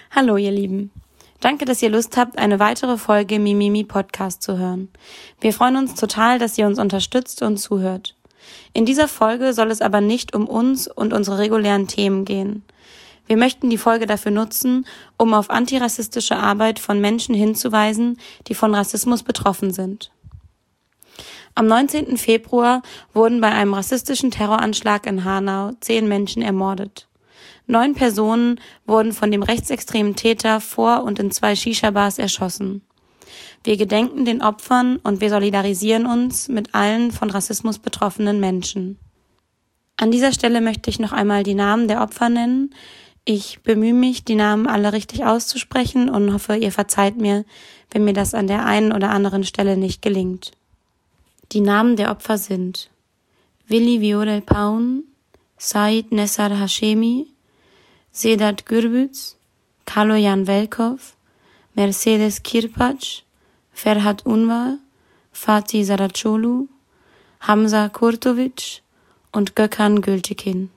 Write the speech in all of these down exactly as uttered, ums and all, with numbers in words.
Hallo ihr Lieben. Danke, dass ihr Lust habt, eine weitere Folge Mimimi Podcast zu hören. Wir freuen uns total, dass ihr uns unterstützt und zuhört. In dieser Folge soll es aber nicht um uns und unsere regulären Themen gehen. Wir möchten die Folge dafür nutzen, um auf antirassistische Arbeit von Menschen hinzuweisen, die von Rassismus betroffen sind. Am neunzehnten Februar wurden bei einem rassistischen Terroranschlag in Hanau zehn Menschen ermordet. Neun Personen wurden von dem rechtsextremen Täter vor und in zwei Shisha-Bars erschossen. Wir gedenken den Opfern und wir solidarisieren uns mit allen von Rassismus betroffenen Menschen. An dieser Stelle möchte ich noch einmal die Namen der Opfer nennen. Ich bemühe mich, die Namen alle richtig auszusprechen und hoffe, ihr verzeiht mir, wenn mir das an der einen oder anderen Stelle nicht gelingt. Die Namen der Opfer sind Willi Viorel Paun, Said Nessar Hashemi, Sedat Gürbüz, Kaloyan Velkov, Mercedes Kirpac, Ferhat Unvar, Fatih Saracolu, Hamza Kurtovic und Gökhan Gültekin.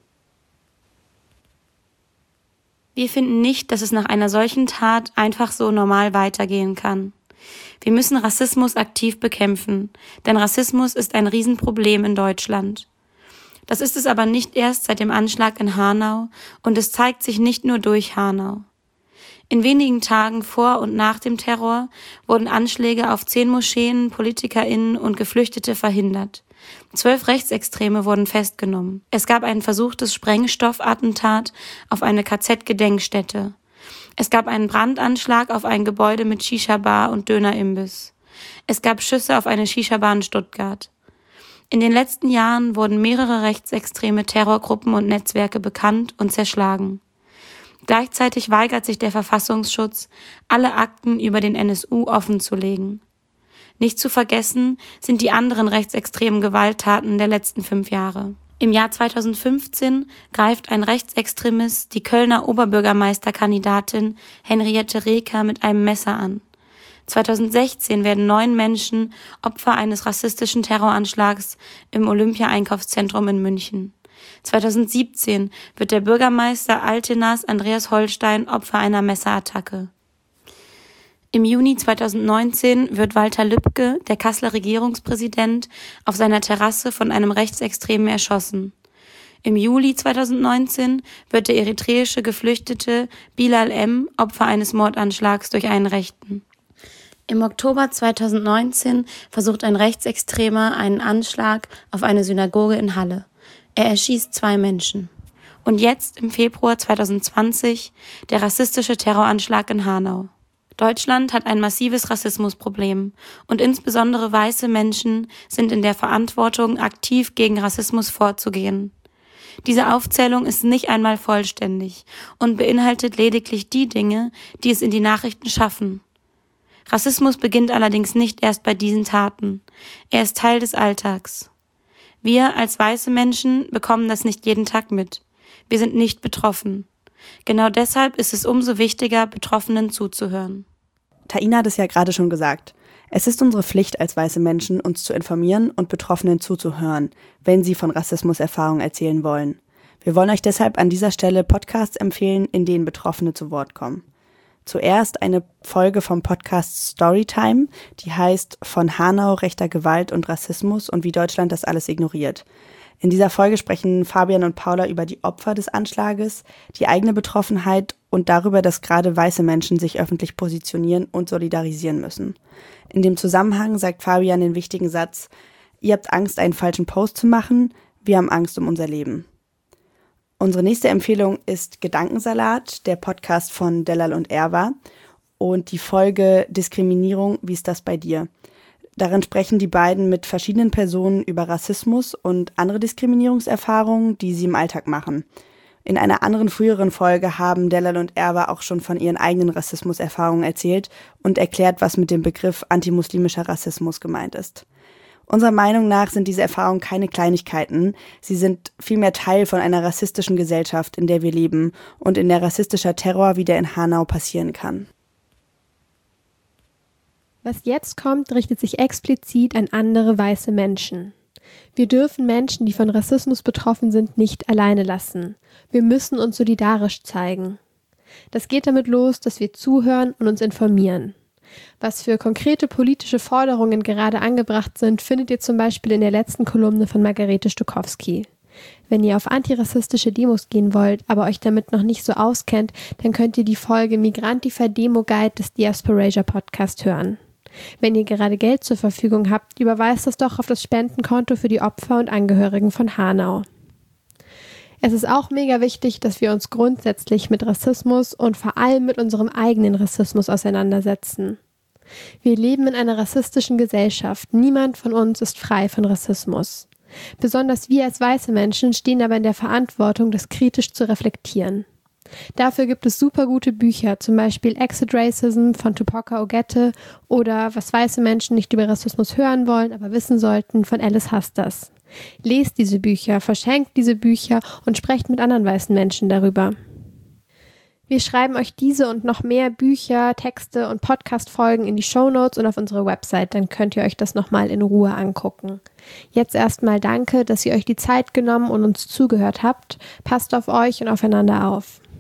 Wir finden nicht, dass es nach einer solchen Tat einfach so normal weitergehen kann. Wir müssen Rassismus aktiv bekämpfen, denn Rassismus ist ein Riesenproblem in Deutschland. Das ist es aber nicht erst seit dem Anschlag in Hanau und es zeigt sich nicht nur durch Hanau. In wenigen Tagen vor und nach dem Terror wurden Anschläge auf zehn Moscheen, PolitikerInnen und Geflüchtete verhindert. Zwölf Rechtsextreme wurden festgenommen. Es gab ein versuchtes Sprengstoffattentat auf eine K Z-Gedenkstätte. Es gab einen Brandanschlag auf ein Gebäude mit Shisha-Bar und Dönerimbiss. Es gab Schüsse auf eine Shisha-Bar in Stuttgart. In den letzten Jahren wurden mehrere rechtsextreme Terrorgruppen und Netzwerke bekannt und zerschlagen. Gleichzeitig weigert sich der Verfassungsschutz, alle Akten über den N S U offenzulegen. Nicht zu vergessen sind die anderen rechtsextremen Gewalttaten der letzten fünf Jahre. Im Jahr zweitausendfünfzehn greift ein Rechtsextremist die Kölner Oberbürgermeisterkandidatin Henriette Reker mit einem Messer an. zweitausendsechzehn werden neun Menschen Opfer eines rassistischen Terroranschlags im Olympia-Einkaufszentrum in München. zweitausendsiebzehn wird der Bürgermeister Altenas Andreas Holstein Opfer einer Messerattacke. Im Juni zweitausendneunzehn wird Walter Lübcke, der Kasseler Regierungspräsident, auf seiner Terrasse von einem Rechtsextremen erschossen. Im Juli zweitausendneunzehn wird der eritreische Geflüchtete Bilal M. Opfer eines Mordanschlags durch einen Rechten. Im Oktober zweitausendneunzehn versucht ein Rechtsextremer einen Anschlag auf eine Synagoge in Halle. Er erschießt zwei Menschen. Und jetzt, im Februar zweitausendzwanzig, der rassistische Terroranschlag in Hanau. Deutschland hat ein massives Rassismusproblem und insbesondere weiße Menschen sind in der Verantwortung, aktiv gegen Rassismus vorzugehen. Diese Aufzählung ist nicht einmal vollständig und beinhaltet lediglich die Dinge, die es in die Nachrichten schaffen. Rassismus beginnt allerdings nicht erst bei diesen Taten. Er ist Teil des Alltags. Wir als weiße Menschen bekommen das nicht jeden Tag mit. Wir sind nicht betroffen. Genau deshalb ist es umso wichtiger, Betroffenen zuzuhören. Taina hat es ja gerade schon gesagt. Es ist unsere Pflicht als weiße Menschen, uns zu informieren und Betroffenen zuzuhören, wenn sie von Rassismuserfahrungen erzählen wollen. Wir wollen euch deshalb an dieser Stelle Podcasts empfehlen, in denen Betroffene zu Wort kommen. Zuerst eine Folge vom Podcast Storytime, die heißt Von Hanau, rechter Gewalt und Rassismus und wie Deutschland das alles ignoriert. In dieser Folge sprechen Fabian und Paula über die Opfer des Anschlages, die eigene Betroffenheit und darüber, dass gerade weiße Menschen sich öffentlich positionieren und solidarisieren müssen. In dem Zusammenhang sagt Fabian den wichtigen Satz: Ihr habt Angst, einen falschen Post zu machen, wir haben Angst um unser Leben. Unsere nächste Empfehlung ist Gedankensalat, der Podcast von Delal und Erwa und die Folge Diskriminierung, wie ist das bei dir? Darin sprechen die beiden mit verschiedenen Personen über Rassismus und andere Diskriminierungserfahrungen, die sie im Alltag machen. In einer anderen früheren Folge haben Delal und Erwa auch schon von ihren eigenen Rassismuserfahrungen erzählt und erklärt, was mit dem Begriff antimuslimischer Rassismus gemeint ist. Unserer Meinung nach sind diese Erfahrungen keine Kleinigkeiten. Sie sind vielmehr Teil von einer rassistischen Gesellschaft, in der wir leben und in der rassistischer Terror wieder in Hanau passieren kann. Was jetzt kommt, richtet sich explizit an andere weiße Menschen. Wir dürfen Menschen, die von Rassismus betroffen sind, nicht alleine lassen. Wir müssen uns solidarisch zeigen. Das geht damit los, dass wir zuhören und uns informieren. Was für konkrete politische Forderungen gerade angebracht sind, findet ihr zum Beispiel in der letzten Kolumne von Margarete Stokowski. Wenn ihr auf antirassistische Demos gehen wollt, aber euch damit noch nicht so auskennt, dann könnt ihr die Folge Migrantifa Demo Guide des Diasporasia Podcast hören. Wenn ihr gerade Geld zur Verfügung habt, überweist das doch auf das Spendenkonto für die Opfer und Angehörigen von Hanau. Es ist auch mega wichtig, dass wir uns grundsätzlich mit Rassismus und vor allem mit unserem eigenen Rassismus auseinandersetzen. Wir leben in einer rassistischen Gesellschaft. Niemand von uns ist frei von Rassismus. Besonders wir als weiße Menschen stehen aber in der Verantwortung, das kritisch zu reflektieren. Dafür gibt es super gute Bücher, zum Beispiel Exit Racism von Tupoka Ogette oder Was weiße Menschen nicht über Rassismus hören wollen, aber wissen sollten von Alice Hasters. Lest diese Bücher, verschenkt diese Bücher und sprecht mit anderen weißen Menschen darüber. Wir schreiben euch diese und noch mehr Bücher, Texte und Podcast-Folgen in die Shownotes und auf unsere Website, dann könnt ihr euch das nochmal in Ruhe angucken. Jetzt erstmal danke, dass ihr euch die Zeit genommen und uns zugehört habt. Passt auf euch und aufeinander auf.